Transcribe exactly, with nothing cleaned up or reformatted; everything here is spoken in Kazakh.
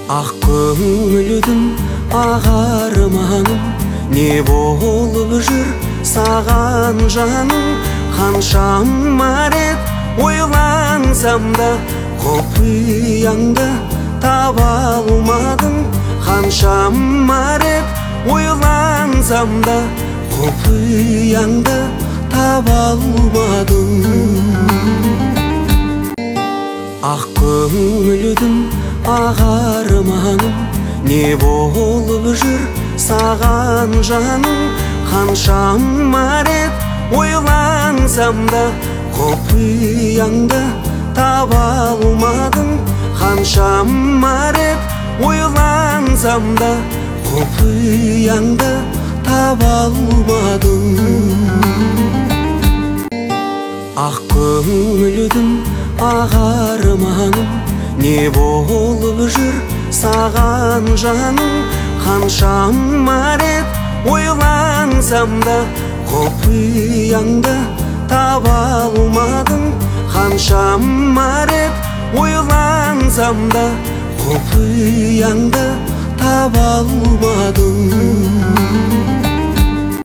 Ақ көңілдің ақ арманым, не болып жүр саған жаным? Қаншама рет ойлансам да құпияңды таба алмадым. Қаншама рет ойлансам да құпияңды таба алмадым. Ақ көңілдің ақ арманым, не болып жүр саған жаным? Қаншама рет ойлансам да құпияңды таба алмадым. Қаншама рет ойлансам да құпияңды таба алмадым. Ақ көңілдің ақ арманым, не болып жүр саған жаным? Қаншама рет ойлансам да құпияңды таба алмадым. Қаншама рет ойлансам да құпияңды таба алмадым.